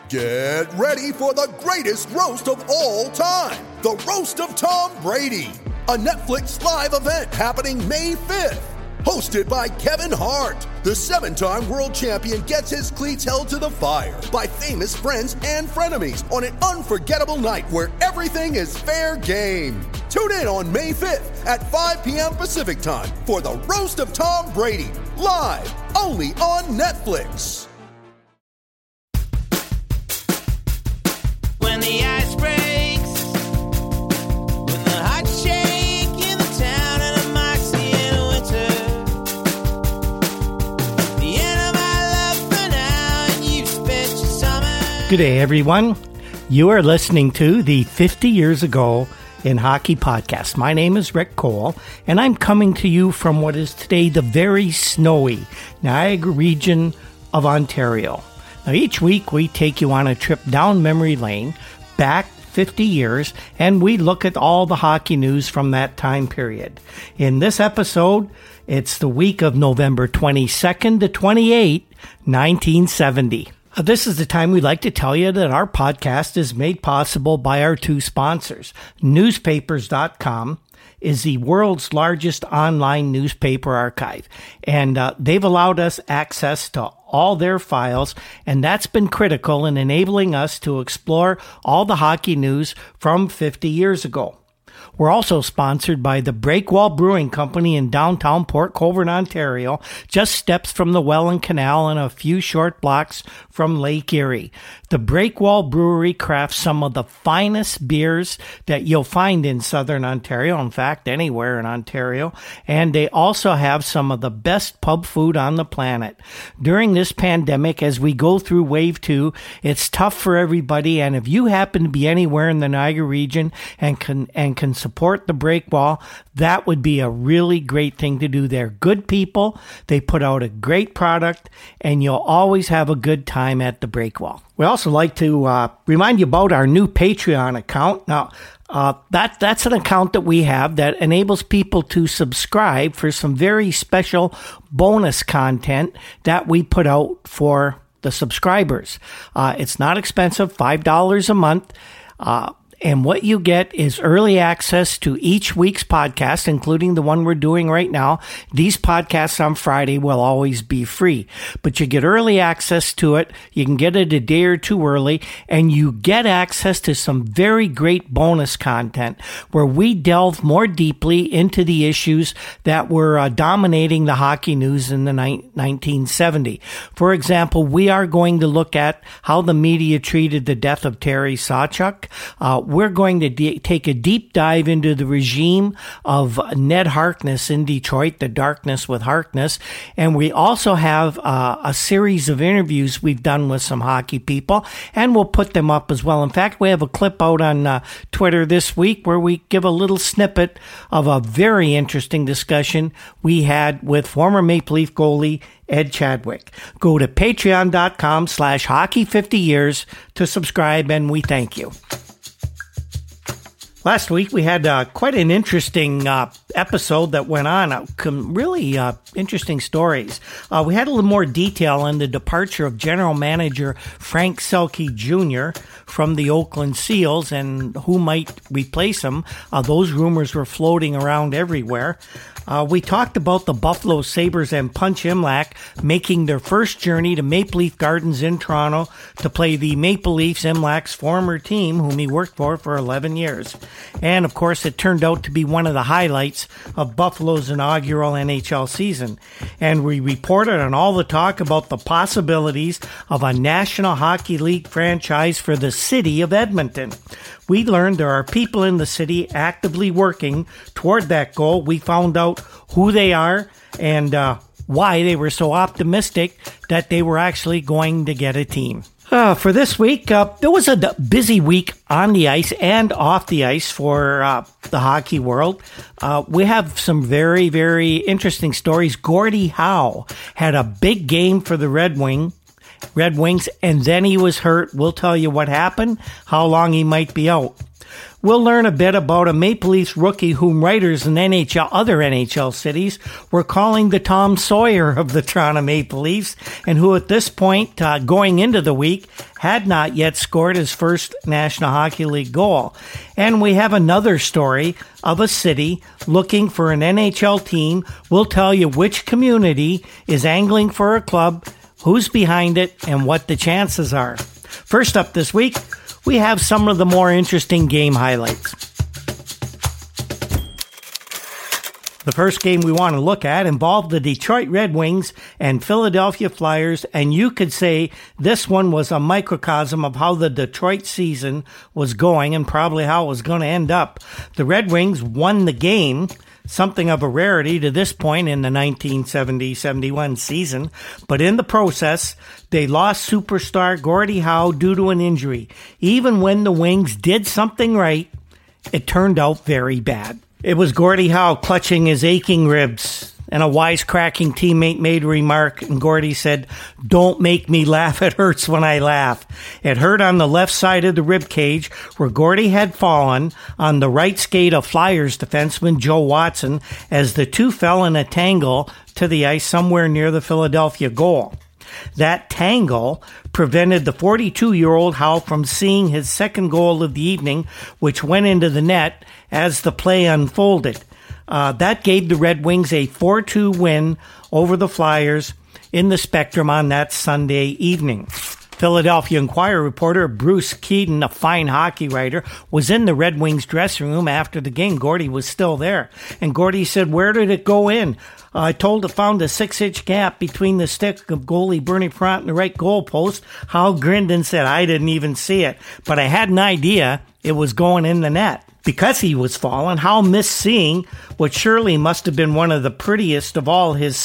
Get ready for the greatest roast of all time, the Roast of Tom Brady, a Netflix live event happening May 5th. Hosted by Kevin Hart, the 7-time world champion gets his cleats held to the fire by famous friends and frenemies on an unforgettable night where everything is fair game. Tune in on May 5th at 5 p.m. Pacific time for the Roast of Tom Brady, live only on Netflix. When the ice breaks, when the hot shake in the town and a moxie in winter, the end of my love for now, and you've spent your summer. Good day, everyone. You are listening to the 50 Years Ago in Hockey podcast. My name is Rick Cole, and I'm coming to you from what is today the very snowy Niagara region of Ontario. Now, each week we take you on a trip down memory lane, back 50 years, and we look at all the hockey news from that time period. In this episode, it's the week of November 22nd to 28, 1970. This is the time we'd like to tell you that our podcast is made possible by our two sponsors. Newspapers.com is the world's largest online newspaper archive, and they've allowed us access to all their files, and that's been critical in enabling us to explore all the hockey news from 50 years ago. We're also sponsored by the Breakwall Brewing Company in downtown Port Colborne, Ontario, just steps from the Welland Canal and a few short blocks from Lake Erie. The Breakwall Brewery crafts some of the finest beers that you'll find in southern Ontario, in fact, anywhere in Ontario, and they also have some of the best pub food on the planet. During this pandemic, as we go through Wave 2, it's tough for everybody, and if you happen to be anywhere in the Niagara region and can support the Breakwall, that would be a really great thing to do. They're good people, they put out a great product, and you'll always have a good time at the Breakwall. We also like to remind you about our new Patreon account. Now, that's an account that we have that enables people to subscribe for some very special bonus content that we put out for the subscribers. It's not expensive, $5 a month. And what you get is early access to each week's podcast, including the one we're doing right now. These podcasts on Friday will always be free, but you get early access to it. You can get it a day or two early, and you get access to some very great bonus content where we delve more deeply into the issues that were dominating the hockey news in the 1970. For example, we are going to look at how the media treated the death of Terry Sawchuk. We're going to take a deep dive into the regime of Ned Harkness in Detroit, the darkness with Harkness. And we also have a series of interviews we've done with some hockey people, and we'll put them up as well. In fact, we have a clip out on Twitter this week where we give a little snippet of a very interesting discussion we had with former Maple Leaf goalie Ed Chadwick. Go to patreon.com/hockey50years to subscribe, and we thank you. Last week, we had quite an interesting episode that went on. Really interesting stories. We had a little more detail on the departure of General Manager Frank Selke Jr. from the Oakland Seals and who might replace him. Those rumors were floating around everywhere. We talked about the Buffalo Sabres and Punch Imlach making their first journey to Maple Leaf Gardens in Toronto to play the Maple Leafs, Imlach's former team, whom he worked for 11 years. And, of course, it turned out to be one of the highlights of Buffalo's inaugural NHL season. And we reported on all the talk about the possibilities of a National Hockey League franchise for the city of Edmonton. We learned there are people in the city actively working toward that goal. We found out who they are and why they were so optimistic that they were actually going to get a team. For this week, there was a busy week on the ice and off the ice for the hockey world. We have some very, very interesting stories. Gordie Howe had a big game for the Red Wings, and then he was hurt. We'll tell you what happened, how long he might be out. We'll learn a bit about a Maple Leafs rookie whom writers in other NHL cities were calling the Tom Sawyer of the Toronto Maple Leafs, and who at this point, going into the week, had not yet scored his first National Hockey League goal. And we have another story of a city looking for an NHL team. We'll tell you which community is angling for a club, who's behind it, and what the chances are. First up this week, we have some of the more interesting game highlights. The first game we want to look at involved the Detroit Red Wings and Philadelphia Flyers, and you could say this one was a microcosm of how the Detroit season was going and probably how it was going to end up. The Red Wings won the game, something of a rarity to this point in the 1970-71 season, but in the process, they lost superstar Gordie Howe due to an injury. Even when the Wings did something right, it turned out very bad. It was Gordie Howe clutching his aching ribs, and a wisecracking teammate made a remark, and Gordie said, "Don't make me laugh, it hurts when I laugh." It hurt on the left side of the rib cage, where Gordie had fallen on the right skate of Flyers defenseman Joe Watson, as the two fell in a tangle to the ice somewhere near the Philadelphia goal. That tangle prevented the 42-year-old Howe from seeing his second goal of the evening, which went into the net as the play unfolded. That gave the Red Wings a 4-2 win over the Flyers in the Spectrum on that Sunday evening. Philadelphia Inquirer reporter Bruce Keaton, a fine hockey writer, was in the Red Wings dressing room after the game. Gordie was still there. And Gordie said, "Where did it go in? I found a 6-inch gap between the stick of goalie Bernie Parent and the right goal post." Howe grinned and said, "I didn't even see it, but I had an idea it was going in the net." Because he was fallen, Howe missed seeing what surely must have been one of the prettiest of all his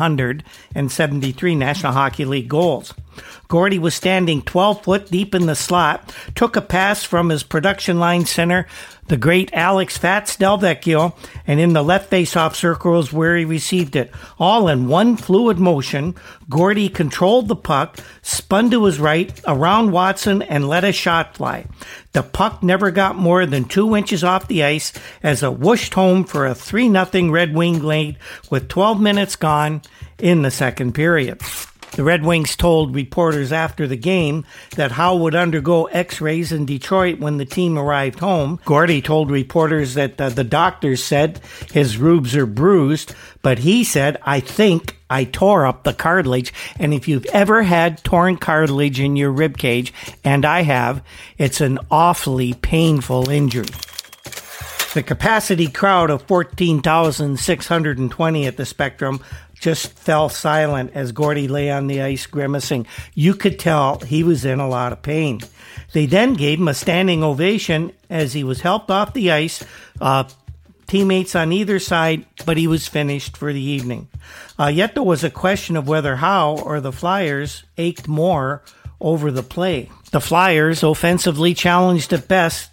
773 National Hockey League goals. Gordie was standing 12 foot deep in the slot, took a pass from his production line center, the great Alex Fats Delvecchio, and in the left face-off circle was where he received it. All in one fluid motion, Gordie controlled the puck, spun to his right, around Watson, and let a shot fly. The puck never got more than 2 inches off the ice as it whooshed home for a 3-0 Red Wing lead with 12 minutes gone in the second period. The Red Wings told reporters after the game that Howe would undergo x-rays in Detroit when the team arrived home. Gordie told reporters that the doctors said his ribs are bruised, but he said, "I think I tore up the cartilage." And if you've ever had torn cartilage in your rib cage, and I have, it's an awfully painful injury. The capacity crowd of 14,620 at the Spectrum just fell silent as Gordie lay on the ice grimacing. You could tell he was in a lot of pain. They then gave him a standing ovation as he was helped off the ice, teammates on either side, but he was finished for the evening. Yet there was a question of whether Howe or the Flyers ached more over the play. The Flyers, offensively challenged at best,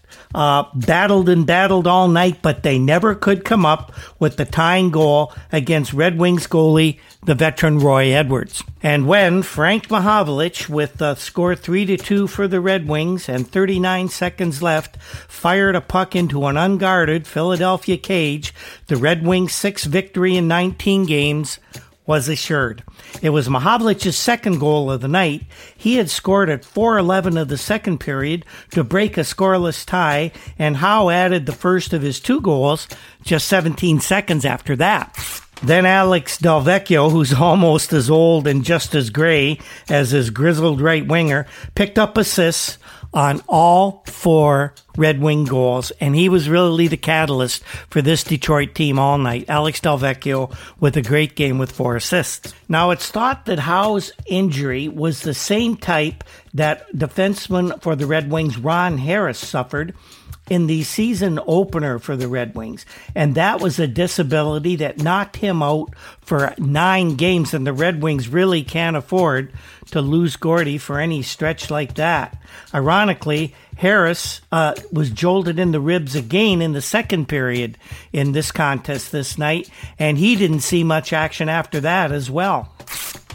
battled all night, but they never could come up with the tying goal against Red Wings goalie, the veteran Roy Edwards. And when Frank Mahovlich, with the score 3-2 for the Red Wings and 39 seconds left, fired a puck into an unguarded Philadelphia cage, the Red Wings' 6th victory in 19 games was assured. It was Mahovlich's second goal of the night. He had scored at 4:11 of the second period to break a scoreless tie, and Howe added the first of his 2 goals just 17 seconds after that. Then Alex Delvecchio, who's almost as old and just as gray as his grizzled right winger, picked up assists on all 4 Red Wing goals, and he was really the catalyst for this Detroit team all night. Alex Delvecchio with a great game with 4 assists. Now, it's thought that Howe's injury was the same type that defenseman for the Red Wings Ron Harris suffered in the season opener for the Red Wings, and that was a disability that knocked him out for 9 games, and the Red Wings really can't afford to lose Gordie for any stretch like that. Ironically, Harris was jolted in the ribs again in the second period in this contest this night, and he didn't see much action after that as well.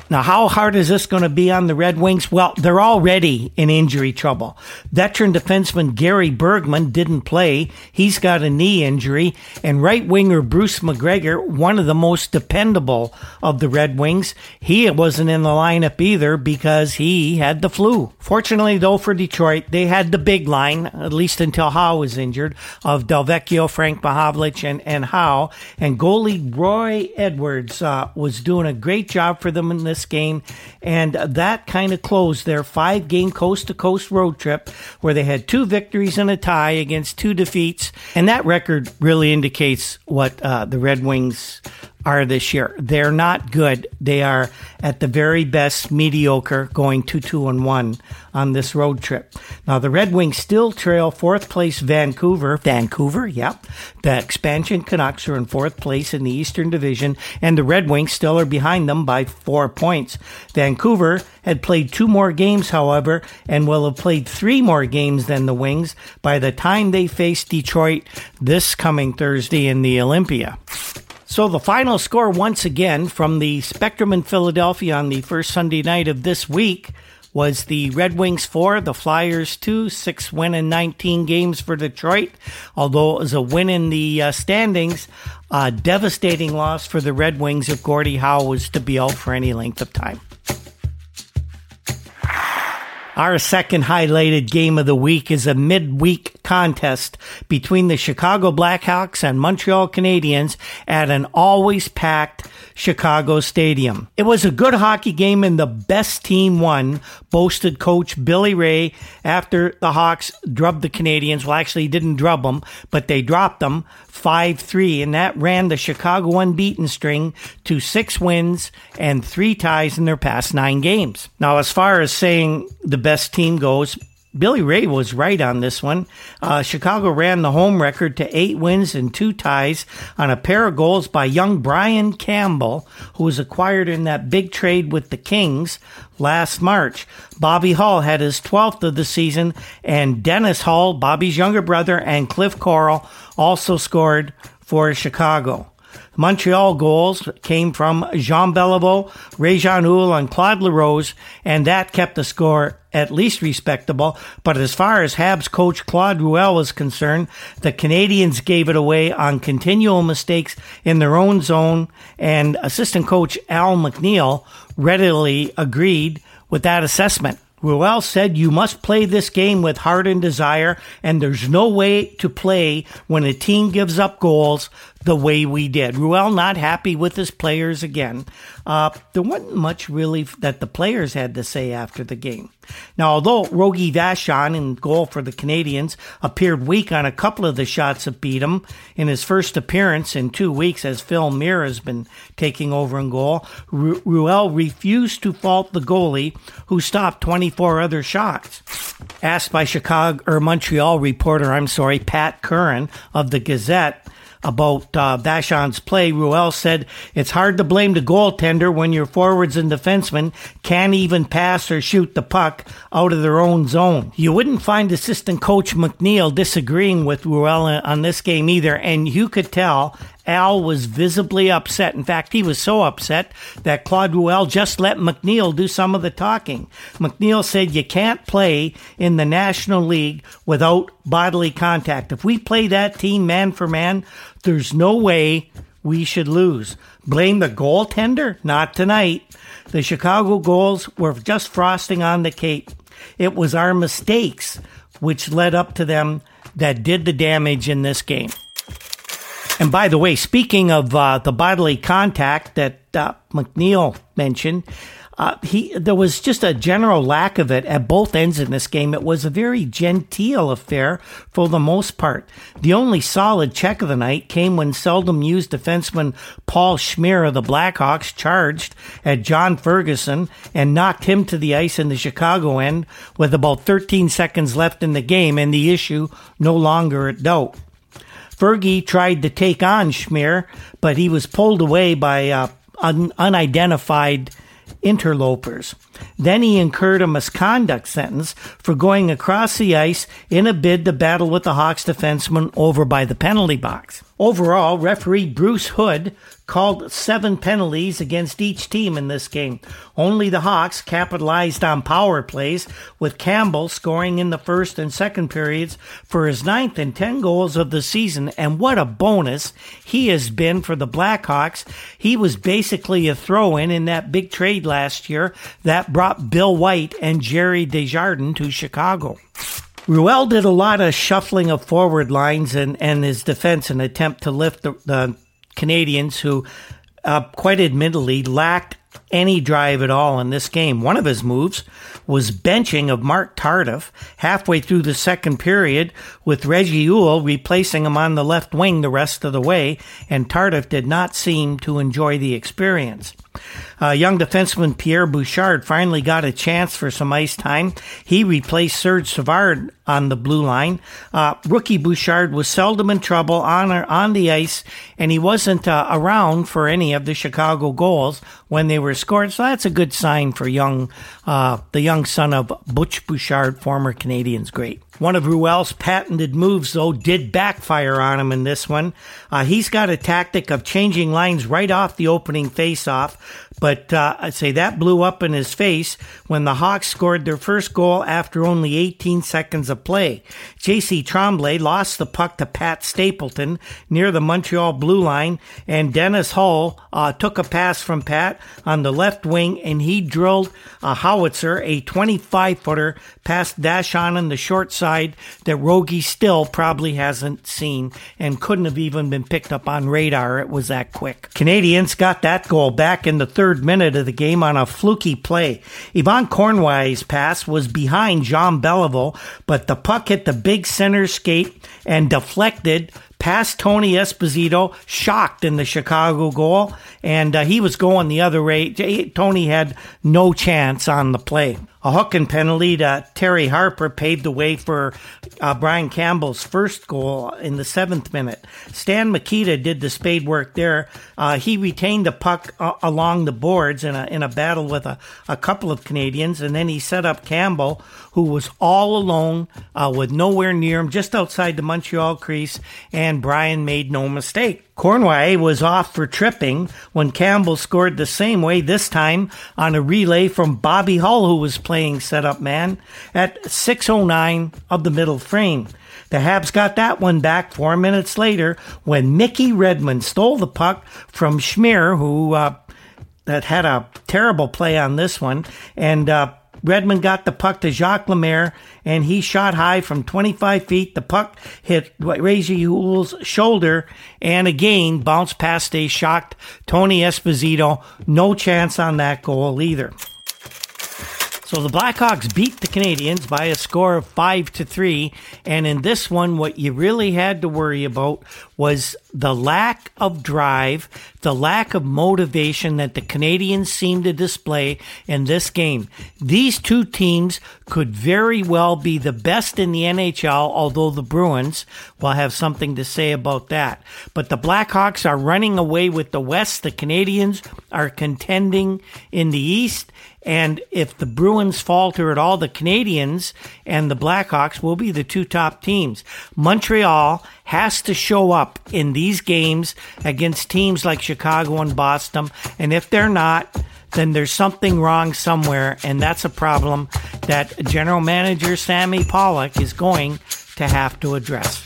Now, how hard is this going to be on the Red Wings? Well, they're already in injury trouble. Veteran defenseman Gary Bergman didn't play. He's got a knee injury. And right winger Bruce McGregor, one of the most dependable of the Red Wings, he wasn't in the lineup either because he had the flu. Fortunately, though, for Detroit, they had the big line, at least until Howe was injured, of Delvecchio, Frank Mahovlich, and Howe. And goalie Roy Edwards was doing a great job for them in this game, and that kind of closed their 5-game coast-to-coast road trip where they had 2 victories and a tie against 2 defeats, and that record really indicates what the Red Wings are this year. They're not good. They are at the very best mediocre, going 2-2-1 on this road trip. Now, the Red Wings still trail 4th place Vancouver. Yep. The expansion Canucks are in 4th place in the Eastern Division, and the Red Wings still are behind them by 4 points. Vancouver had played 2 more games, however, and will have played 3 more games than the Wings by the time they face Detroit this coming Thursday in the Olympia. So the final score once again from the Spectrum in Philadelphia on the first Sunday night of this week was the Red Wings 4, the Flyers 2, 6 win in 19 games for Detroit. Although it was a win in the standings, a devastating loss for the Red Wings if Gordie Howe was to be out for any length of time. Our second highlighted game of the week is a midweek contest between the Chicago Blackhawks and Montreal Canadiens at an always packed Chicago stadium. It was a good hockey game and the best team won, boasted coach Billy Ray after the Hawks drubbed the Canadiens. Well, actually, he didn't drub them, but they dropped them 5-3, and that ran the Chicago unbeaten string to 6 wins and 3 ties in their past 9 games. Now, as far as saying the best team goes, Billy Ray was right on this one. Chicago ran the home record to 8 wins and 2 ties on a pair of goals by young Brian Campbell, who was acquired in that big trade with the Kings last March. Bobby Hull had his 12th of the season, and Dennis Hull, Bobby's younger brother, and Cliff Corral also scored for Chicago. Montreal goals came from Jean Beliveau, Réjean Houle, and Claude LaRose, and that kept the score at least respectable. But as far as Habs coach Claude Ruel was concerned, the Canadiens gave it away on continual mistakes in their own zone, and assistant coach Al McNeil readily agreed with that assessment. Ruel said you must play this game with heart and desire, and there's no way to play when a team gives up goals the way we did. Ruel not happy with his players again. There wasn't much really that the players had to say after the game. Now, although Rogie Vachon in goal for the Canadiens appeared weak on a couple of the shots that beat him in his first appearance in 2 weeks as Phil Muir has been taking over in goal, Ruel refused to fault the goalie who stopped 24 other shots. Asked by Montreal reporter, Pat Curran of the Gazette, about Vachon's play, Ruel said, "It's hard to blame the goaltender when your forwards and defensemen can't even pass or shoot the puck out of their own zone." You wouldn't find assistant coach McNeil disagreeing with Ruel on this game either, and you could tell Al was visibly upset. In fact, he was so upset that Claude Ruel just let McNeil do some of the talking. McNeil said you can't play in the National League without bodily contact. If we play that team man for man, there's no way we should lose. Blame the goaltender? Not tonight. The Chicago goals were just frosting on the cake. It was our mistakes which led up to them that did the damage in this game. And by the way, speaking of the bodily contact that McNeil mentioned, there was just a general lack of it at both ends in this game. It was a very genteel affair for the most part. The only solid check of the night came when seldom used defenseman Paul Schmier of the Blackhawks charged at John Ferguson and knocked him to the ice in the Chicago end with about 13 seconds left in the game, and the issue no longer at doubt. Fergie tried to take on Schmier, but he was pulled away by unidentified interlopers. Then he incurred a misconduct sentence for going across the ice in a bid to battle with the Hawks defenseman over by the penalty box. Overall, referee Bruce Hood called 7 penalties against each team in this game. Only the Hawks capitalized on power plays, with Campbell scoring in the first and second periods for his 9th and 10 goals of the season. And what a bonus he has been for the Blackhawks. He was basically a throw-in in that big trade last year that brought Bill White and Jerry Desjardins to Chicago. Ruel did a lot of shuffling of forward lines and his defense in an attempt to lift the Canadians, who quite admittedly lacked any drive at all in this game. One of his moves was benching of Mark Tardif halfway through the second period, with Reggie Ewell replacing him on the left wing the rest of the way, and Tardif did not seem to enjoy the experience. Young defenseman Pierre Bouchard finally got a chance for some ice time. He replaced Serge Savard on the blue line. Rookie Bouchard was seldom in trouble on the ice, and he wasn't around for any of the Chicago goals when they were scored. So that's a good sign for the young son of Butch Bouchard, former Canadiens great. One of Ruel's patented moves, though, did backfire on him in this one. He's got a tactic of changing lines right off the opening face-off, but I'd say that blew up in his face when the Hawks scored their first goal after only 18 seconds of play. J.C. Tremblay lost the puck to Pat Stapleton near the Montreal blue line, and Dennis Hull took a pass from Pat on the left wing, and he drilled a howitzer, a 25-footer, past Dashon on the short side that Rogie still probably hasn't seen and couldn't have even been picked up on radar. It was that quick. Canadians got that goal back in the 3rd minute of the game on a fluky play. Yvon Cornway's pass was behind Jean Beliveau, but the puck hit the big center skate and deflected past Tony Esposito, shocked in the Chicago goal, and he was going the other way. Tony had no chance on the play. A hooking penalty to Terry Harper paved the way for Brian Campbell's first goal in the 7th minute. Stan Mikita did the spade work there. He retained the puck along the boards in a battle with a couple of Canadians, and then he set up Campbell, who was all alone with nowhere near him, just outside the Montreal crease, and Brian made no mistake. Cornway was off for tripping when Campbell scored the same way, this time on a relay from Bobby Hull, who was playing setup man, at 6:09 of the middle frame. The Habs got that one back 4 minutes later when Mickey Redmond stole the puck from Schmier, who that had a terrible play on this one, and Redmond got the puck to Jacques Lemaire, and he shot high from 25 feet. The puck hit Reggie Ewell's shoulder and again bounced past a shocked Tony Esposito. No chance on that goal either. So the Blackhawks beat the Canadiens by a score of 5-3, and in this one, what you really had to worry about was the lack of drive, the lack of motivation that the Canadiens seemed to display in this game. These two teams could very well be the best in the NHL, although the Bruins will have something to say about that. But the Blackhawks are running away with the West. The Canadiens are contending in the East. And if the Bruins falter at all, the Canadiens and the Blackhawks will be the two top teams. Montreal has to show up in these games against teams like Chicago and Boston. And if they're not, then there's something wrong somewhere. And that's a problem that General Manager Sammy Pollock is going to have to address.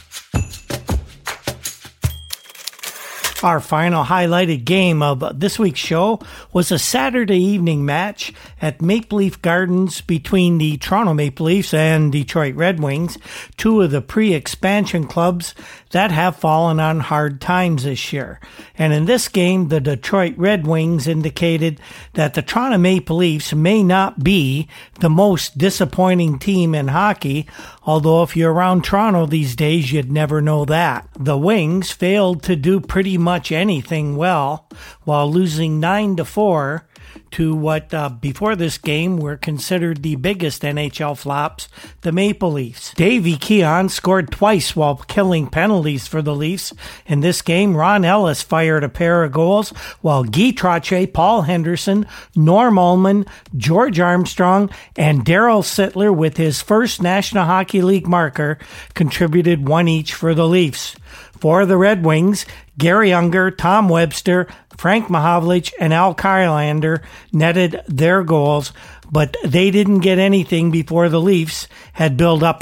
Our final highlighted game of this week's show was a Saturday evening match at Maple Leaf Gardens between the Toronto Maple Leafs and Detroit Red Wings, two of the pre-expansion clubs that have fallen on hard times this year. And in this game, the Detroit Red Wings indicated that the Toronto Maple Leafs may not be the most disappointing team in hockey, although if you're around Toronto these days, you'd never know that. The Wings failed to do pretty much anything well, while losing 9-4 to what before this game were considered the biggest NHL flops, the Maple Leafs. Davey Keon scored twice while killing penalties for the Leafs. In this game, Ron Ellis fired a pair of goals, while Guy Trottier, Paul Henderson, Norm Ullman, George Armstrong, and Darryl Sittler, with his first National Hockey League marker, contributed one each for the Leafs. For the Red Wings, Gary Unger, Tom Webster, Frank Mahovlich, and Al Kylander netted their goals, but they didn't get anything before the Leafs had built up a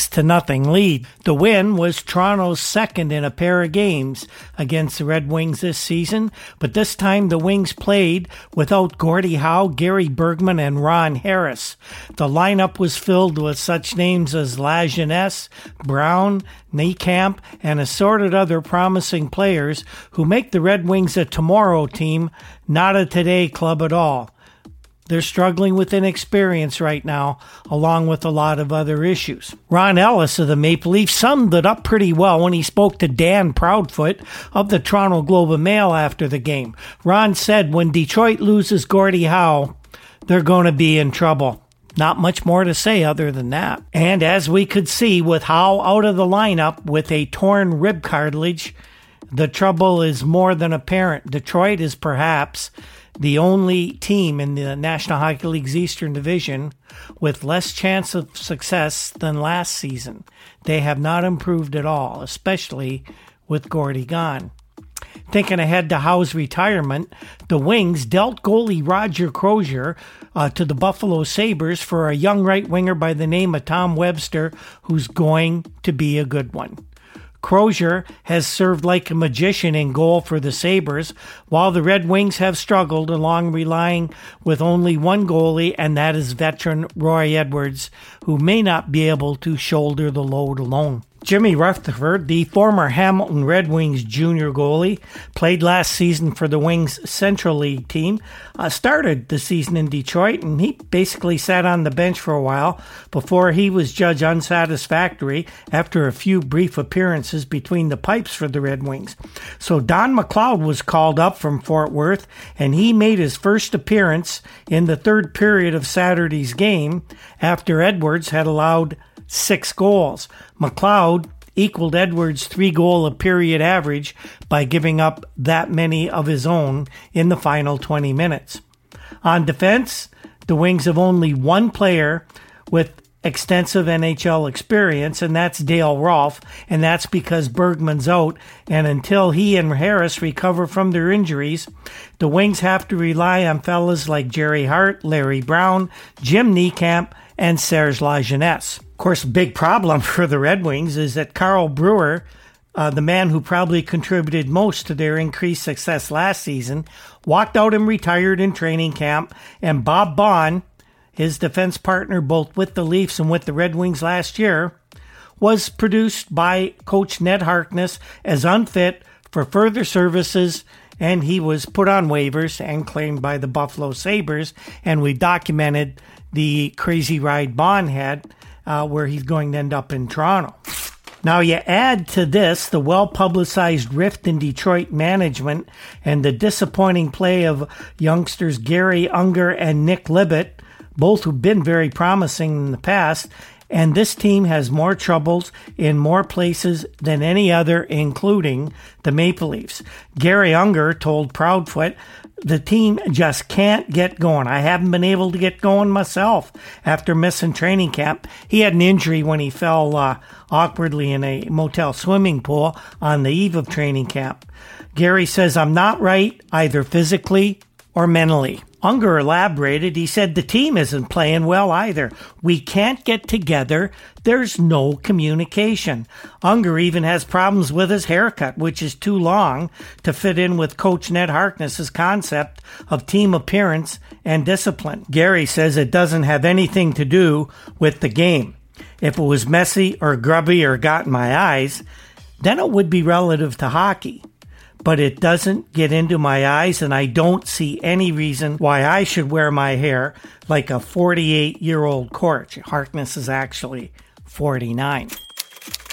6-0 lead. The win was Toronto's second in a pair of games against the Red Wings this season, but this time the Wings played without Gordie Howe, Gary Bergman, and Ron Harris. The lineup was filled with such names as Lajeunesse, Brown, Niekamp, and assorted other promising players who make the Red Wings a tomorrow team, not a today club at all. They're struggling with inexperience right now, along with a lot of other issues. Ron Ellis of the Maple Leafs summed it up pretty well when he spoke to Dan Proudfoot of the Toronto Globe and Mail after the game. Ron said, when Detroit loses Gordie Howe, they're going to be in trouble. Not much more to say other than that. And as we could see, with Howe out of the lineup with a torn rib cartilage, the trouble is more than apparent. Detroit is perhaps the only team in the National Hockey League's Eastern Division with less chance of success than last season. They have not improved at all, especially with Gordie gone. Thinking ahead to Howe's retirement, the Wings dealt goalie Roger Crozier to the Buffalo Sabres for a young right winger by the name of Tom Webster, who's going to be a good one. Crozier has served like a magician in goal for the Sabres, while the Red Wings have struggled along relying with only one goalie, and that is veteran Roy Edwards, who may not be able to shoulder the load alone. Jimmy Rutherford, the former Hamilton Red Wings junior goalie, played last season for the Wings Central League team, started the season in Detroit, and he basically sat on the bench for a while before he was judged unsatisfactory after a few brief appearances between the pipes for the Red Wings. So Don McLeod was called up from Fort Worth, and he made his first appearance in the third period of Saturday's game after Edwards had allowed 6 goals. McLeod equaled Edwards' 3-goal-a-period average by giving up that many of his own in the final 20 minutes. On defense, the Wings have only one player with extensive NHL experience, and that's Dale Rolfe, and that's because Bergman's out, and until he and Harris recover from their injuries, the Wings have to rely on fellas like Jerry Hart, Larry Brown, Jim Niekamp, and Serge Lajeunesse. Of course, a big problem for the Red Wings is that Carl Brewer, the man who probably contributed most to their increased success last season, walked out and retired in training camp, and Bob Baughan, his defense partner both with the Leafs and with the Red Wings last year, was produced by Coach Ned Harkness as unfit for further services, and he was put on waivers and claimed by the Buffalo Sabres, and we documented the crazy ride Baughan had, where he's going to end up in Toronto. Now you add to this the well-publicized rift in Detroit management and the disappointing play of youngsters Gary Unger and Nick Libett, both who've been very promising in the past, and this team has more troubles in more places than any other, including the Maple Leafs. Gary Unger told Proudfoot, the team just can't get going. I haven't been able to get going myself after missing training camp. He had an injury when he fell awkwardly in a motel swimming pool on the eve of training camp. Gary says, I'm not right either physically or mentally. Unger elaborated. He said, the team isn't playing well either. We can't get together. There's no communication. Unger even has problems with his haircut, which is too long to fit in with Coach Ned Harkness's concept of team appearance and discipline. Gary says it doesn't have anything to do with the game. If it was messy or grubby or got in my eyes, then it would be relative to hockey. But it doesn't get into my eyes, and I don't see any reason why I should wear my hair like a 48-year-old coach. Harkness is actually 49.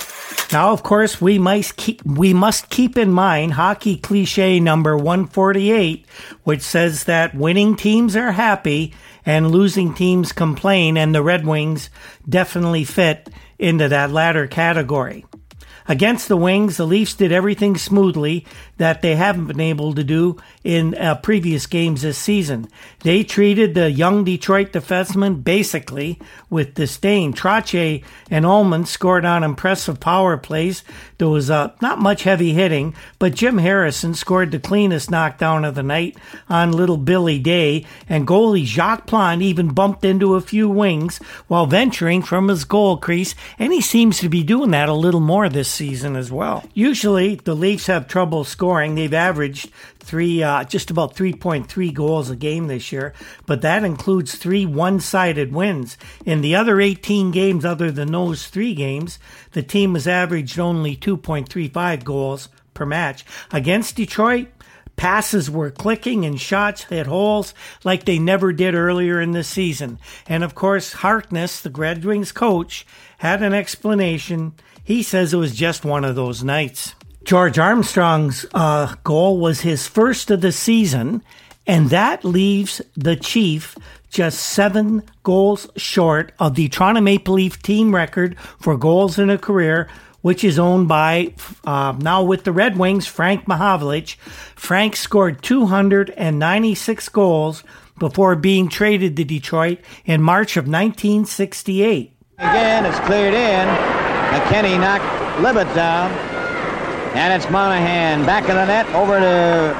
Now, of course, we must keep in mind hockey cliche number 148, which says that winning teams are happy and losing teams complain, and the Red Wings definitely fit into that latter category. Against the Wings, the Leafs did everything smoothly that they haven't been able to do in previous games this season. They treated the young Detroit defensemen basically with disdain. Trottier and Ullman scored on impressive power plays. There was not much heavy hitting, but Jim Harrison scored the cleanest knockdown of the night on little Billy Day, and goalie Jacques Plante even bumped into a few Wings while venturing from his goal crease, and he seems to be doing that a little more this season as well. Usually, the Leafs have trouble scoring. They've averaged just about 3.3 goals a game this year, but that includes 3 one-sided wins. In the other 18 games other than those 3 games, the team has averaged only 2.35 goals per match. Against Detroit, passes were clicking and shots hit holes like they never did earlier in the season. And of course, Harkness, the Red Wings coach, had an explanation. He says it was just one of those nights. George Armstrong's goal was his first of the season, and that leaves the Chief just 7 goals short of the Toronto Maple Leaf team record for goals in a career, which is owned by, now with the Red Wings, Frank Mahovlich. Frank scored 296 goals before being traded to Detroit in March of 1968. Again, it's cleared in. McKinney knocked Libet down. And it's Monahan back in the net, over to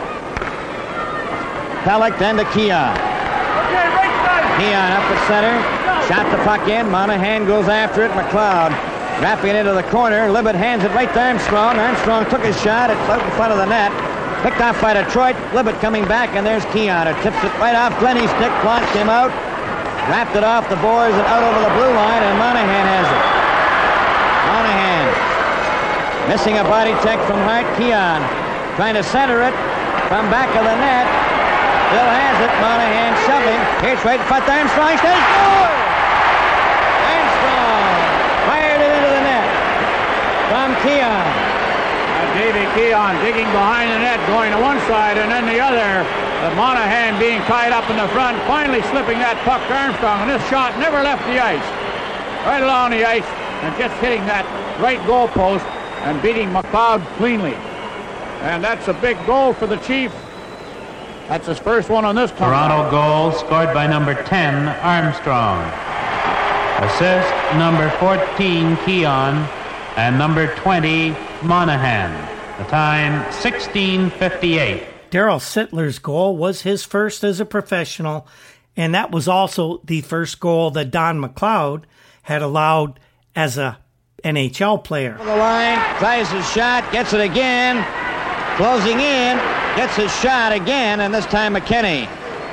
Pelech, then to Keon. Keon up the center, shot the puck in. Monahan goes after it. McLeod wrapping it into the corner. Libet hands it right to Armstrong. Armstrong took his shot. It's out in front of the net. Picked off by Detroit. Libet coming back, and there's Keon. It tips it right off Glennie's stick. Plante came out, wrapped it off the boards and out over the blue line, and Monahan has it. Monahan missing a body check from Hart. Keon trying to center it from back of the net. Still has it. Monahan shoving. Here's right in front to Armstrong. Stays score! Armstrong fired it into the net from Keon. Davey Keon digging behind the net, going to one side and then the other. Monahan being tied up in the front, finally slipping that puck to Armstrong, and this shot never left the ice. Right along the ice and just hitting that right goal post and beating McLeod cleanly. And that's a big goal for the Chief. That's his first one on this Toronto goal scored by number 10, Armstrong. Assist number 14, Keon, and number 20, Monahan. The time, 16:58. Darryl Sittler's goal was his first as a professional, and that was also the first goal that Don McLeod had allowed as a NHL player. The line, tries his shot, gets it again, closing in, gets his shot again, and this time McKinney.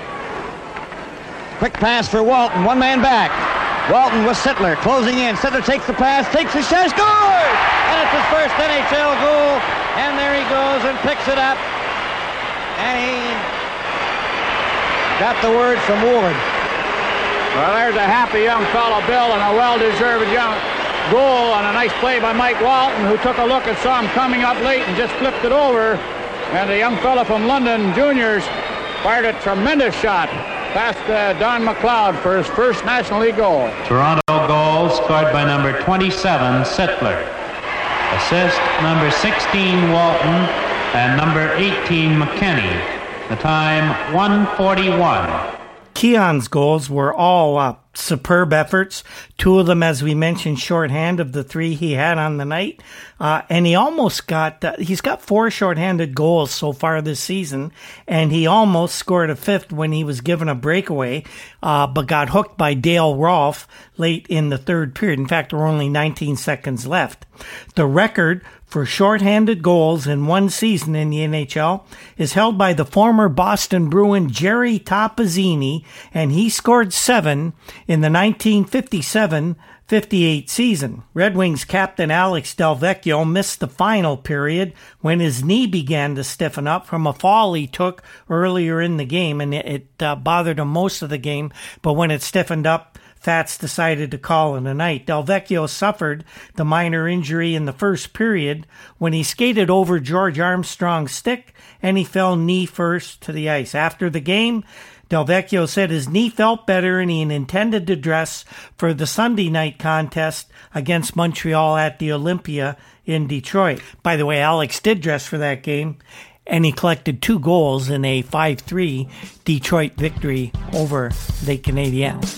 Quick pass for Walton, one man back. Walton with Sittler, closing in. Sittler takes the pass, takes the shot, scores! And it's his first NHL goal, and there he goes and picks it up. And he got the word from Ward. Well, there's a happy young fellow, Bill, and a well-deserved young goal on a nice play by Mike Walton, who took a look and saw him coming up late and just flipped it over. And the young fellow from London Juniors fired a tremendous shot past Don McLeod for his first National League goal. Toronto goal scored by number 27, Sittler. Assist number 16, Walton, and number 18, McKinney. The time, 1:41. Keon's goals were all superb efforts. 2 of them, as we mentioned, shorthand of the 3 he had on the night. And he almost got, he's got 4 shorthanded goals so far this season, and he almost scored a 5th when he was given a breakaway, but got hooked by Dale Rolfe late in the 3rd period. In fact, there were only 19 seconds left. The record for shorthanded goals in one season in the NHL is held by the former Boston Bruin Jerry Topazzini, and he scored 7 in the 1957-58 season. Red Wings captain Alex Delvecchio missed the final period when his knee began to stiffen up from a fall he took earlier in the game, and it bothered him most of the game, but when it stiffened up, Fats decided to call it a night. Delvecchio suffered the minor injury in the first period when he skated over George Armstrong's stick and he fell knee first to the ice. After the game, Delvecchio said his knee felt better and he intended to dress for the Sunday night contest against Montreal at the Olympia in Detroit. By the way, Alex did dress for that game, and he collected 2 goals in a 5-3 Detroit victory over the Canadiens.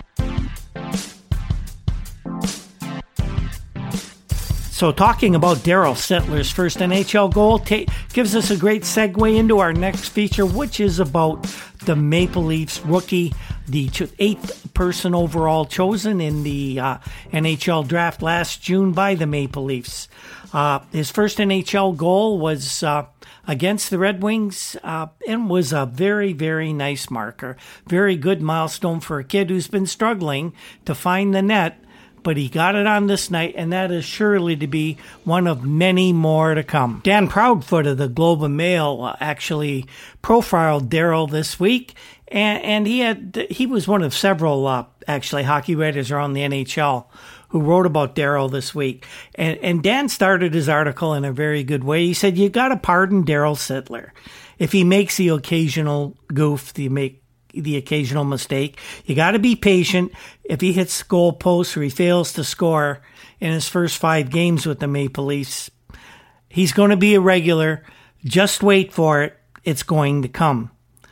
So talking about Daryl Sittler's first NHL goal gives us a great segue into our next feature, which is about the Maple Leafs rookie, the 8th person overall chosen in the NHL draft last June by the Maple Leafs. His first NHL goal was against the Red Wings and was a very, very nice marker. Very good milestone for a kid who's been struggling to find the net. But he got it on this night, and that is surely to be one of many more to come. Dan Proudfoot of the Globe and Mail actually profiled Daryl this week, and he was one of several actually hockey writers around the NHL who wrote about Daryl this week. And Dan started his article in a very good way. He said, you got to pardon Daryl Sittler. If he makes the occasional goof, the occasional mistake, you got to be patient. If he hits goal posts or he fails to score in his first 5 games with the Maple Leafs, he's going to be a regular. Just wait for it. It's going to come.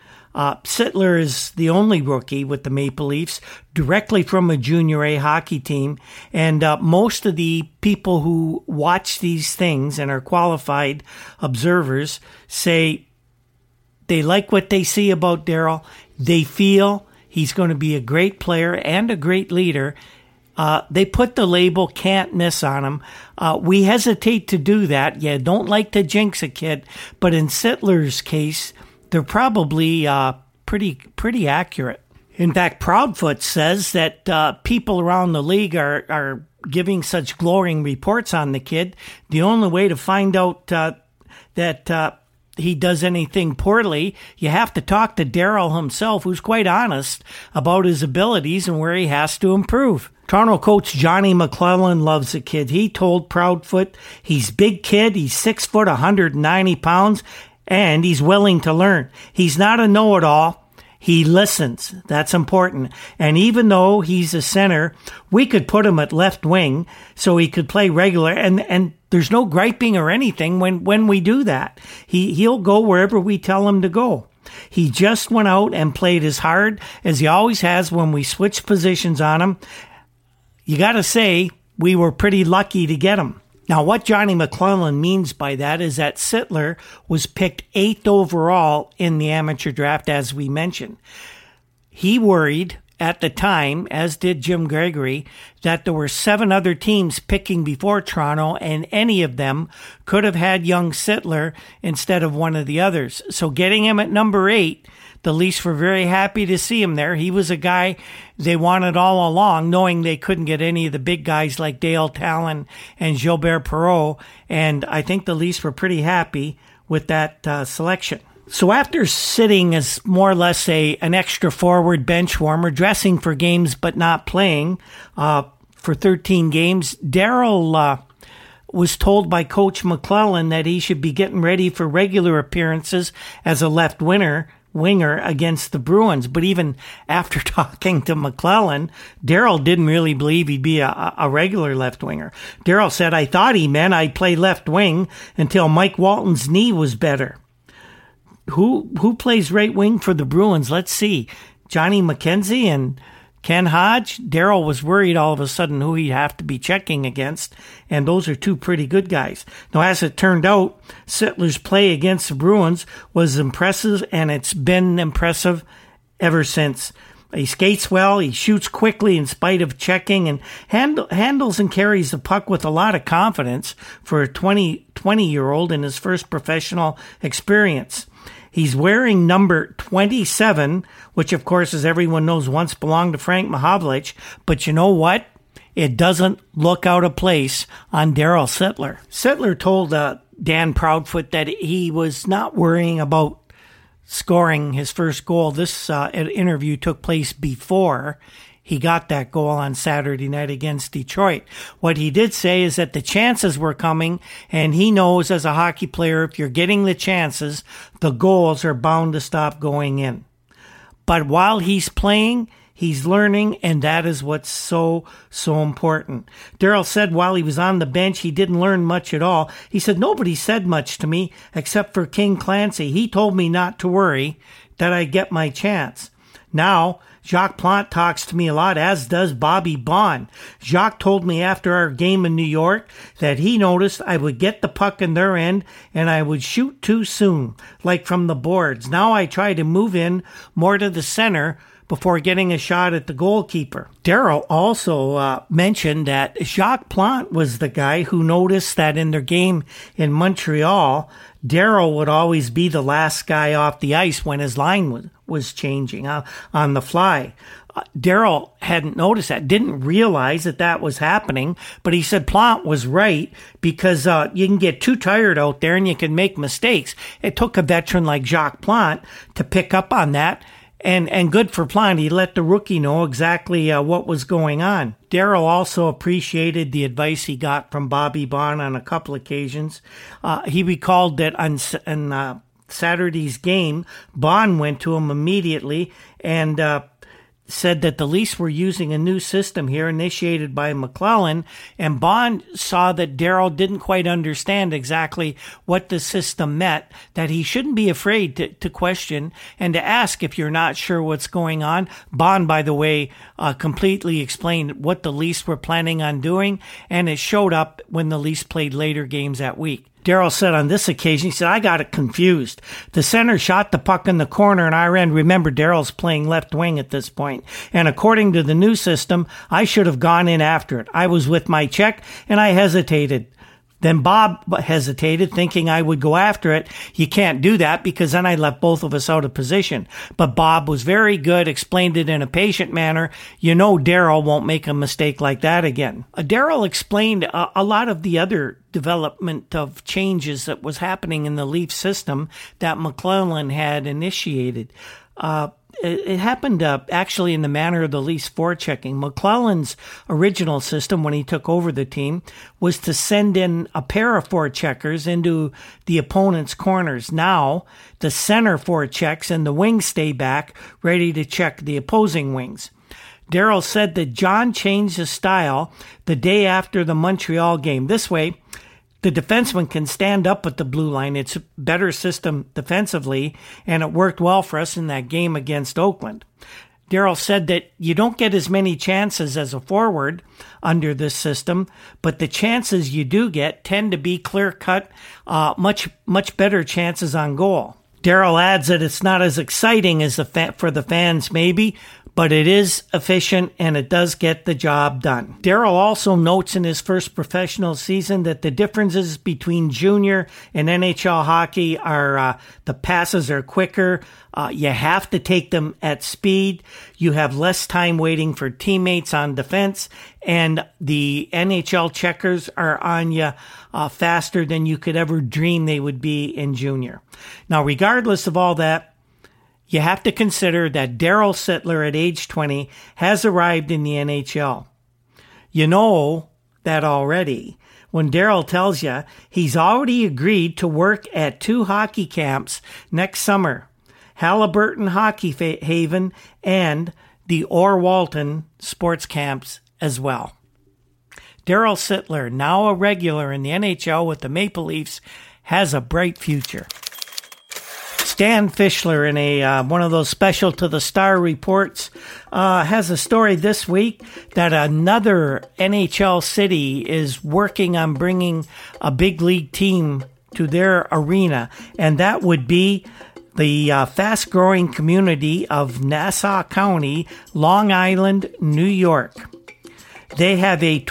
Sittler is the only rookie with the Maple Leafs directly from a Junior A hockey team, and most of the people who watch these things and are qualified observers say they like what they see about Daryl. They feel he's going to be a great player and a great leader. They put the label can't miss on him. We hesitate to do that. You don't like to jinx a kid. But in Sittler's case, they're probably pretty accurate. In fact, Proudfoot says that people around the league are giving such glowing reports on the kid. The only way to find out that he does anything poorly, you have to talk to Daryl himself, who's quite honest about his abilities and where he has to improve. Toronto coach Johnny McClellan loves the kid. He told Proudfoot he's big kid, he's 6 foot, 190 pounds, and he's willing to learn. He's not a know-it-all. He listens. That's important. And even though he's a center, we could put him at left wing so he could play regular. And there's no griping or anything when we do that. He'll go wherever we tell him to go. He just went out and played as hard as he always has when we switched positions on him. You got to say we were pretty lucky to get him. Now, what Johnny McClellan means by that is that Sittler was picked 8th overall in the amateur draft, as we mentioned. He worried at the time, as did Jim Gregory, that there were 7 other teams picking before Toronto, and any of them could have had young Sittler instead of one of the others. So getting him at number 8, the Leafs were very happy to see him there. He was a guy they wanted all along, knowing they couldn't get any of the big guys like Dale Talon and Gilbert Perreault, and I think the Leafs were pretty happy with that selection. So after sitting as more or less an extra forward bench warmer, dressing for games but not playing for 13 games, Daryl was told by Coach McClellan that he should be getting ready for regular appearances as a left winger against the Bruins. But even after talking to McClellan, Daryl didn't really believe he'd be a regular left winger. Daryl said, I thought he meant I'd play left wing until Mike Walton's knee was better. Who plays right wing for the Bruins? Let's see. Johnny McKenzie and Ken Hodge. Daryl was worried all of a sudden who he'd have to be checking against, and those are 2 pretty good guys. Now, as it turned out, Sittler's play against the Bruins was impressive, and it's been impressive ever since. He skates well, he shoots quickly in spite of checking, and handles and carries the puck with a lot of confidence for a 20-year-old in his first professional experience. He's wearing number 27, which, of course, as everyone knows, once belonged to Frank Mahovlich. But you know what? It doesn't look out of place on Daryl Sittler. Sittler told Dan Proudfoot that he was not worrying about scoring his first goal. This interview took place before he got that goal on Saturday night against Detroit. What he did say is that the chances were coming, and he knows as a hockey player, if you're getting the chances, the goals are bound to stop going in. But while he's playing, he's learning, and that is what's so important. Darryl said while he was on the bench, he didn't learn much at all. He said, nobody said much to me except for King Clancy. He told me not to worry, that I get my chance. Now, Jacques Plante talks to me a lot, as does Bobby Baun. Jacques told me after our game in New York that he noticed I would get the puck in their end and I would shoot too soon, like from the boards. Now I try to move in more to the center before getting a shot at the goalkeeper. Darryl also mentioned that Jacques Plante was the guy who noticed that in their game in Montreal, Darryl would always be the last guy off the ice when his line was changing on the fly. Darryl hadn't noticed that, didn't realize that was happening, but he said Plante was right because you can get too tired out there and you can make mistakes. It took a veteran like Jacques Plante to pick up on that. And good for Plante. He let the rookie know exactly what was going on. Darryl also appreciated the advice he got from Bobby Baun on a couple occasions. He recalled that on Saturday's game, Baun went to him immediately and said that the Leafs were using a new system here initiated by McClellan, and Baun saw that Darryl didn't quite understand exactly what the system meant, that he shouldn't be afraid to question and to ask if you're not sure what's going on. Baun, by the way, completely explained what the Leafs were planning on doing, and it showed up when the Leafs played later games that week. Darryl said on this occasion, he said, I got it confused. The center shot the puck in the corner in our end. Remember, Darryl's playing left wing at this point. And according to the new system, I should have gone in after it. I was with my check and I hesitated. Then Bob hesitated, thinking I would go after it. You can't do that because then I left both of us out of position. But Bob was very good, explained it in a patient manner. You know Darryl won't make a mistake like that again. Darryl explained a lot of the other development of changes that was happening in the Leaf system that McClellan had initiated. It happened actually in the manner of the Leafs forechecking. McClellan's original system when he took over the team was to send in a pair of forecheckers into the opponent's corners. Now, the center forechecks and the wings stay back, ready to check the opposing wings. Darryl said that John changed his style the day after the Montreal game. This way, the defenseman can stand up at the blue line. It's a better system defensively, and it worked well for us in that game against Oakland. Darryl said that you don't get as many chances as a forward under this system, but the chances you do get tend to be clear-cut, much better chances on goal. Darryl adds that it's not as exciting as for the fans maybe, but it is efficient and it does get the job done. Darryl also notes in his first professional season that the differences between junior and NHL hockey are the passes are quicker. You have to take them at speed. You have less time waiting for teammates on defense, and the NHL checkers are on you faster than you could ever dream they would be in junior. Now, regardless of all that, you have to consider that Darryl Sittler at age 20 has arrived in the NHL. You know that already when Darryl tells you he's already agreed to work at 2 hockey camps next summer, Halliburton Hockey Haven and the Orr Walton sports camps as well. Darryl Sittler, now a regular in the NHL with the Maple Leafs, has a bright future. Stan Fischler, in one of those special to the Star reports, has a story this week that another NHL city is working on bringing a big league team to their arena, and that would be the fast-growing community of Nassau County, Long Island, New York. They have a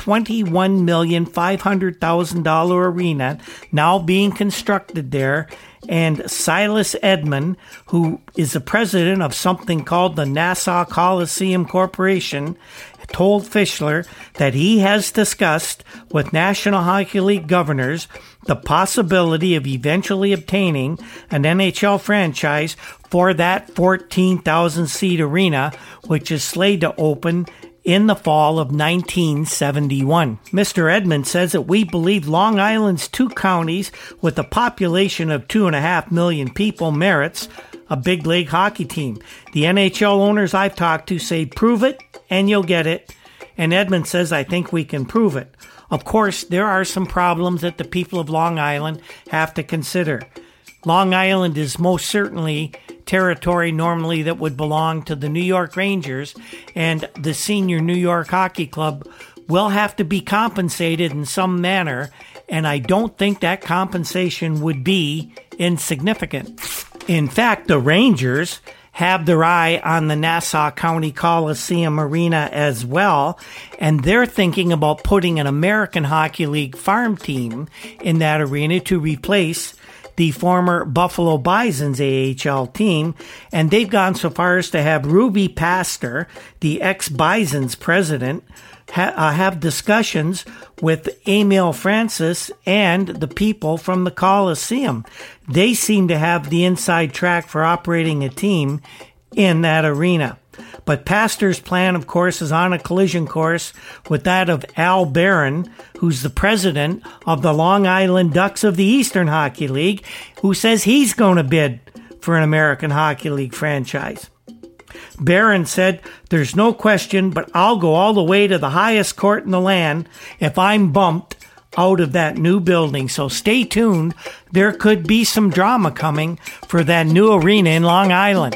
$21,500,000 arena now being constructed there, and Silas Edmond, who is the president of something called the Nassau Coliseum Corporation, told Fischler that he has discussed with National Hockey League governors the possibility of eventually obtaining an NHL franchise for that 14,000-seat arena, which is slated to open in the fall of 1971. Mr. Edmond says that we believe Long Island's 2 counties with a population of 2.5 million people merits a big league hockey team. The NHL owners I've talked to say prove it and you'll get it. And Edmond says, I think we can prove it. Of course, there are some problems that the people of Long Island have to consider. Long Island is most certainly territory normally that would belong to the New York Rangers, and the senior New York Hockey Club will have to be compensated in some manner, and I don't think that compensation would be insignificant. In fact, the Rangers have their eye on the Nassau County Coliseum Arena as well, and they're thinking about putting an American Hockey League farm team in that arena to replace the former Buffalo Bisons AHL team, and they've gone so far as to have Ruby Pastor, the ex-Bisons president, have discussions with Emil Francis and the people from the Coliseum. They seem to have the inside track for operating a team in that arena. But Pastor's plan, of course, is on a collision course with that of Al Barron, who's the president of the Long Island Ducks of the Eastern Hockey League, who says he's going to bid for an American Hockey League franchise. Barron said, there's no question, but I'll go all the way to the highest court in the land if I'm bumped out of that new building. So stay tuned. There could be some drama coming for that new arena in Long Island.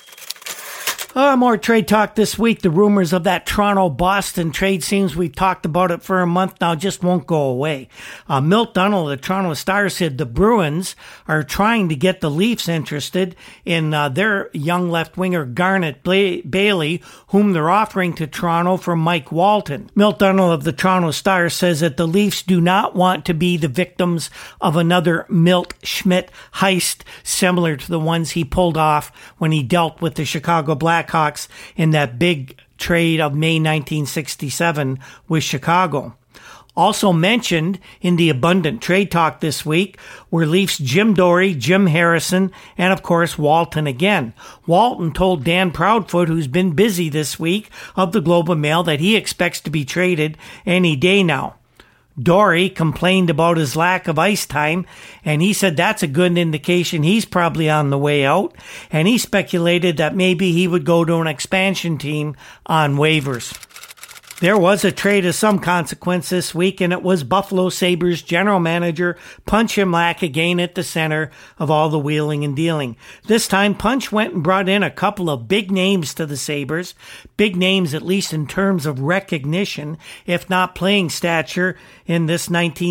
More trade talk this week. The rumors of that Toronto-Boston trade, seems we've talked about it for a month now, just won't go away. Milt Dunnell of the Toronto Star said the Bruins are trying to get the Leafs interested in their young left winger Garnet Bailey, whom they're offering to Toronto for Mike Walton. Milt Dunnell of the Toronto Star says that the Leafs do not want to be the victims of another Milt Schmidt heist similar to the ones he pulled off when he dealt with the Chicago Blackhawks in that big trade of May 1967 with Chicago. Also mentioned in the abundant trade talk this week were Leafs Jim Dory, Jim Harrison, and of course Walton again. Walton told Dan Proudfoot, who's been busy this week, of the Globe and Mail that he expects to be traded any day now. Dory complained about his lack of ice time, and he said that's a good indication he's probably on the way out, and he speculated that maybe he would go to an expansion team on waivers. There was a trade of some consequence this week, and it was Buffalo Sabres general manager Punch Imlach again at the center of all the wheeling and dealing. This time, Punch went and brought in a couple of big names to the Sabres, big names at least in terms of recognition, if not playing stature, in this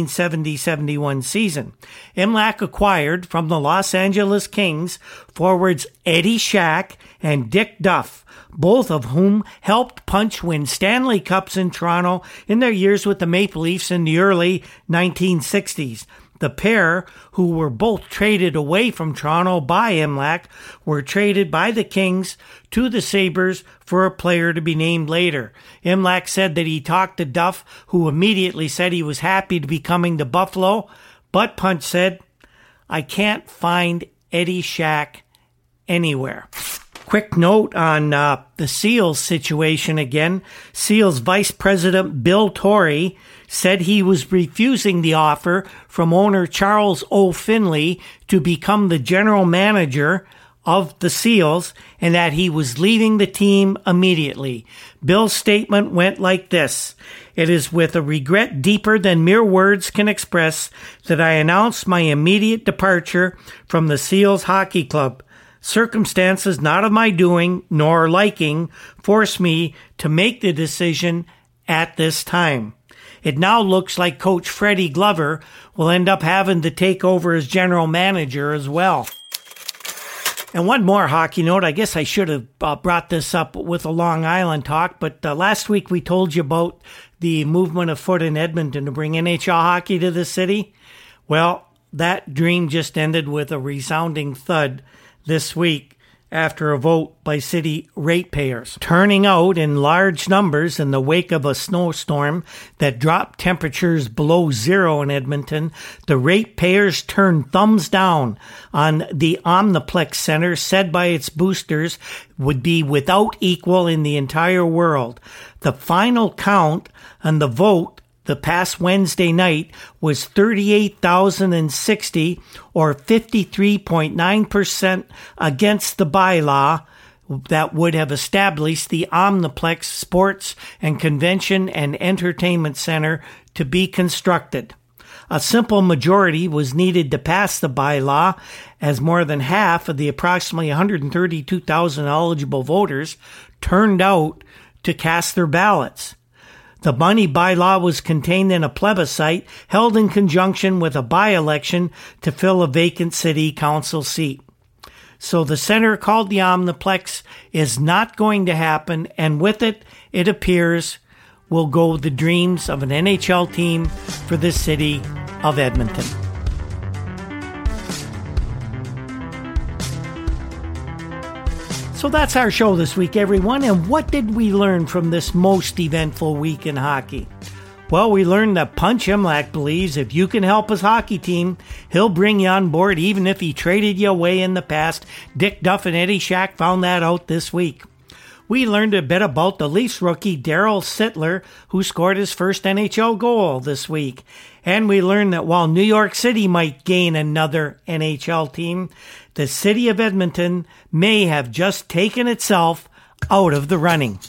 1970-71 season. Imlach acquired from the Los Angeles Kings forwards Eddie Shack and Dick Duff, both of whom helped Punch win Stanley Cups in Toronto in their years with the Maple Leafs in the early 1960s. The pair, who were both traded away from Toronto by Imlach, were traded by the Kings to the Sabres for a player to be named later. Imlach said that he talked to Duff, who immediately said he was happy to be coming to Buffalo, but Punch said, I can't find Eddie Shack anywhere. Quick note on the Seals situation again. Seals Vice President Bill Torrey said he was refusing the offer from owner Charles O. Finley to become the general manager of the Seals, and that he was leaving the team immediately. Bill's statement went like this: It is with a regret deeper than mere words can express that I announce my immediate departure from the Seals Hockey Club. Circumstances not of my doing nor liking force me to make the decision at this time. It now looks like Coach Freddie Glover will end up having to take over as general manager as well. And one more hockey note. I guess I should have brought this up with a Long Island talk, but last week we told you about the movement afoot in Edmonton to bring NHL hockey to the city. Well, that dream just ended with a resounding thud this week after a vote by city ratepayers. Turning out in large numbers in the wake of a snowstorm that dropped temperatures below zero in Edmonton, the ratepayers turned thumbs down on the Omniplex Center, said by its boosters would be without equal in the entire world. The final count on the vote the past Wednesday night was 38,060, or 53.9% against the bylaw that would have established the Omniplex Sports and Convention and Entertainment Center to be constructed. A simple majority was needed to pass the bylaw, as more than half of the approximately 132,000 eligible voters turned out to cast their ballots. The money bylaw was contained in a plebiscite held in conjunction with a by-election to fill a vacant city council seat. So the center called the Omniplex is not going to happen, and with it, it appears, will go the dreams of an NHL team for the city of Edmonton. So that's our show this week, everyone. And what did we learn from this most eventful week in hockey? Well, we learned that Punch Imlach believes if you can help his hockey team, he'll bring you on board even if he traded you away in the past. Dick Duff and Eddie Shack found that out this week. We learned a bit about the Leafs rookie Daryl Sittler, who scored his first NHL goal this week. And we learned that while New York City might gain another NHL team, the city of Edmonton may have just taken itself out of the running.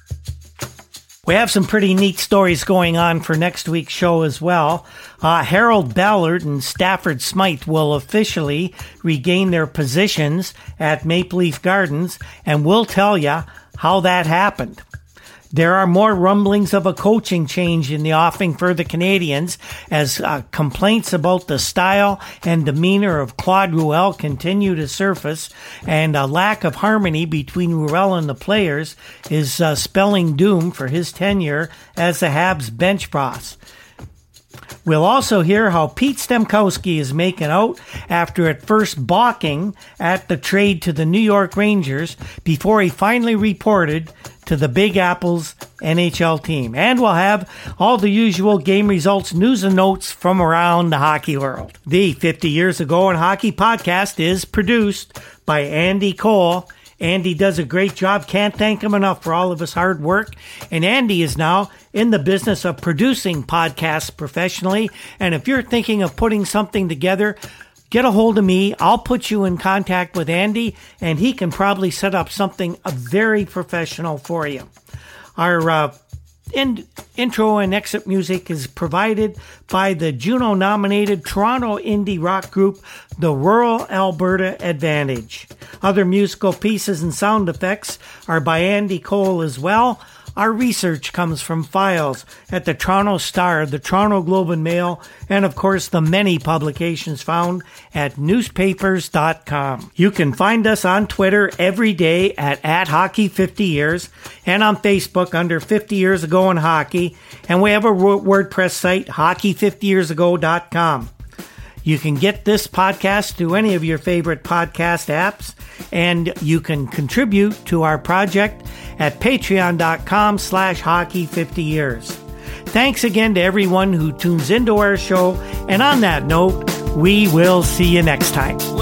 We have some pretty neat stories going on for next week's show as well. Harold Ballard and Stafford Smythe will officially regain their positions at Maple Leaf Gardens, and we'll tell you how that happened. There are more rumblings of a coaching change in the offing for the Canadiens as complaints about the style and demeanor of Claude Ruel continue to surface, and a lack of harmony between Ruel and the players is spelling doom for his tenure as the Habs bench boss. We'll also hear how Pete Stemkowski is making out after at first balking at the trade to the New York Rangers before he finally reported to the Big Apple's NHL team. And we'll have all the usual game results, news and notes from around the hockey world. The 50 Years Ago in Hockey podcast is produced by Andy Cole. Andy does a great job. Can't thank him enough for all of his hard work. And Andy is now in the business of producing podcasts professionally. And if you're thinking of putting something together, get a hold of me. I'll put you in contact with Andy, and he can probably set up something very professional for you. Our intro and exit music is provided by the Juno-nominated Toronto indie rock group, the Rural Alberta Advantage. Other musical pieces and sound effects are by Andy Cole as well. Our research comes from files at the Toronto Star, the Toronto Globe and Mail, and of course the many publications found at newspapers.com. You can find us on Twitter every day at Hockey50Years and on Facebook under 50 Years Ago in Hockey, and we have a WordPress site, Hockey50YearsAgo.com. You can get this podcast through any of your favorite podcast apps, and you can contribute to our project at patreon.com/hockey50years. Thanks again to everyone who tunes into our show, and on that note, we will see you next time.